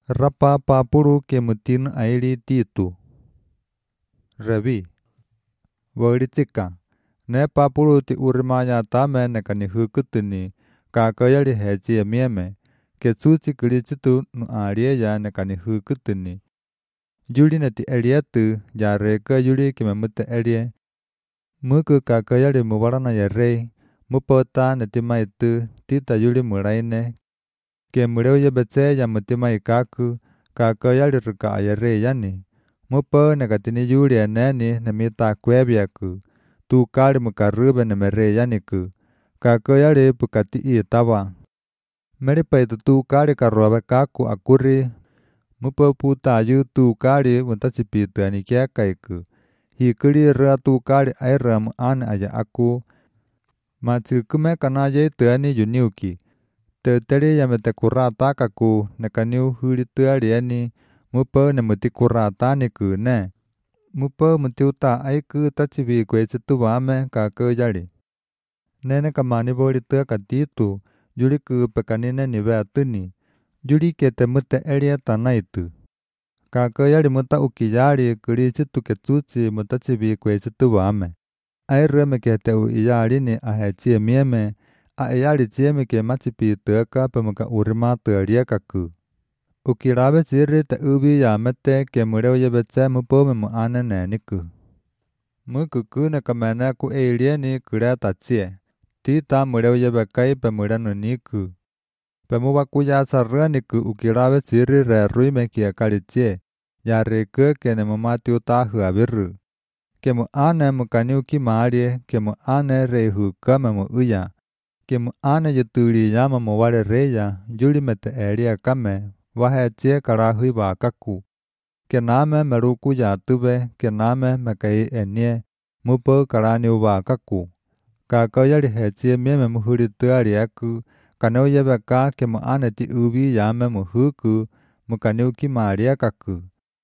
Rapa papuru kemutin aili titu. Revi. Woritika. Ne papuru ti urimaya tame nekani hukutuni. Kakayari hechi mieme. Ketsuchi kirichitu nu ariya nekani hukutuni. Yuri neti eliatu ya reka yuri kimemute elie. Muku kakayari mubarana ya rei. Mupota neti maitu tita yuri muraine. Ke mureo ye betse ya mutima ikaku, kakayari ruka ayare yani. Mupo negatini yuri eneni nemita kwebiaku, tu kari mukarube nemere yaniku, kakayari pukati itawa. Meripaitu tu kari karuabe kaku akuri, mupo puta yu tu kari muntachipitu anikiakaiku. Hikuri rea tu kari airam ane aya aku, matsikume kanaye tuani yuniuki. Teteri yamete kurata kaku nekaniu huri tuariani mupo nemuti kurata niku ne. Mupo mutiuta aiku tachibi kwechitu wame kakayari. Nene kamani bori tua katitu, yuri ku pekanine ni veatuni. Yuri kete mute eria tanaitu. Kakayari muta ukiyari kurichitu ketsuchi mutachibi kwechitu wame. Aireme kete u iyari ni ahechie mieme. Ayari chiemi ke machipi tuaka pemuka urima tuaria kaku. Ukirabe chiri te ubi ya mete ke mureo ye beche mupome mu ane neniku. Mukuku ne kamene ku eirie ni kureta chie. Tita mureo ye bekai pe mureno niku. Pe mubaku ya saraniku ukirabe chiri re ruime kia karichie. Ya reku ke ne mumati utahu abiru. Ke mu ane mukaniu ki maarie ke mu ane rehu kame mu uya. Ke mu ane yuturi yama mu wale reya, yuri mete eria kame, wahe chie karahui wakaku. Ke name meruku ya tube, ke name mekai enie, mupo karani wakaku. Kakayari hechie mieme muhuri tuari aku, kaneu yebeka ke mu ane ti ubi yame muhuku, mukaniu ki maria kaku.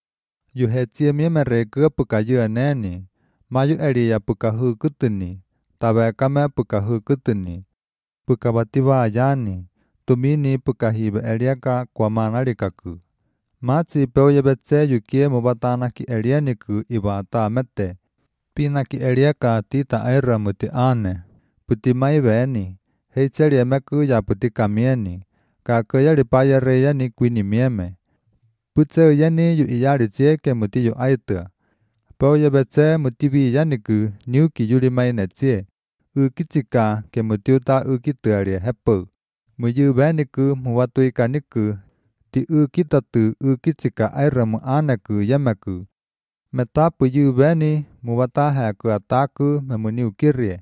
Yu hechie mieme reku pukayu aneni, mayu eria pukahukutuni, tabe kame pukahukutuni. Pukabatiwa yani, tumini pukahibe eliaka kwa manarikaku. Machi peuye betse yukie mubatana ki elianiku ibata mete. Pina ki eliaka tita aira muti ane. Puti mai veni, heicheri emeku ya puti kamieni. Kakayari paya reyani kwini mieme. Putse yani yu iyari chieke muti yu aitua. Peuye betse mutibi yaniku niuki yuri mai nechie. Ukichika ke mutiuta ukituaria hepo. Muyu beniku muwatuika niku. Ti ukitatu ukichika airamu anaku yamaku. Metapu yu beni muwatahaku ataku memuni ukirie.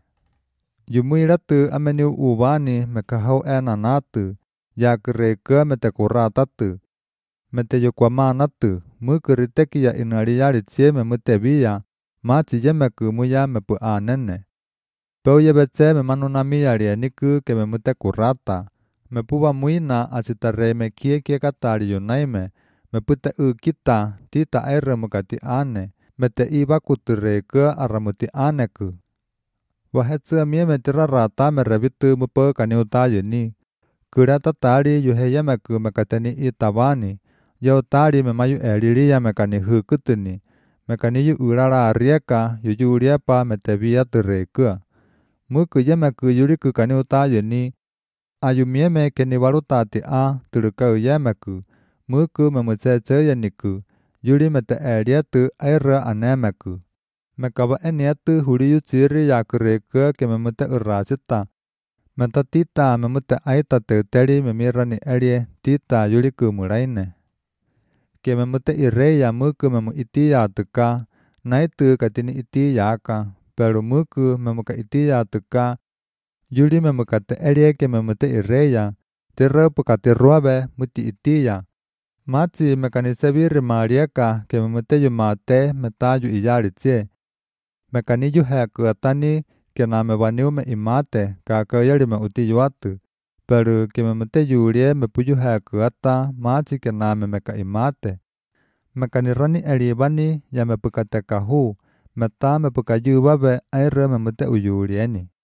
Yumuiratu ameni ubani mekahau enanatu. Yakureka metekuratatu. Mete yukwamanatu. Mukuriteki ya inariyari chie memutebia. Machi yamaku muya mepu anene. Peuye betse me manunami aria niku ke me mute kurata. Me puba muina asitare me kie katari yunaime. Me pute ukita tita aire mukati ane. Me te iba kuture ke aramuti aneku. Wahetsu mie me tira rata me revitu mupo kaniuta yuni. Kurata tari yuheya meku mekateni itabani. Yo tari me mayu eriria mekani hukutuni. Mekani yu urara arieka yu uriepa me te via turekua. Muku yemeku yuriku kaniuta yuni. Ayumieme ke ni warutati a turukau yemeku. Muku memucheche yeniku. Yuri mete erietu aira anemeku. Mekaba enietu huriyu chiri yakureka ke memute urasita. Meta tita memute aita teuteri memirani erie tita yuriku muraine. Ke memute ireya muku memu iti yatuka. Naitu katini iti yaka. Pero muku memuka iti yatuka. Yuri memukate erie ke memute ireya. Tira pukate ruabe muti itiya. Machi mekanisebiri mariaka ke memute yumate metayu iyari chie. Mekaniyu heku atani ke name vaniu me imate kakayari me uti yuatu. Pero ke memute yurie me puyu heku ata machi ke name meka imate. Mekanirani eribani ya mepukate kahu. Meta me pukayu babe aire memute uyurieni.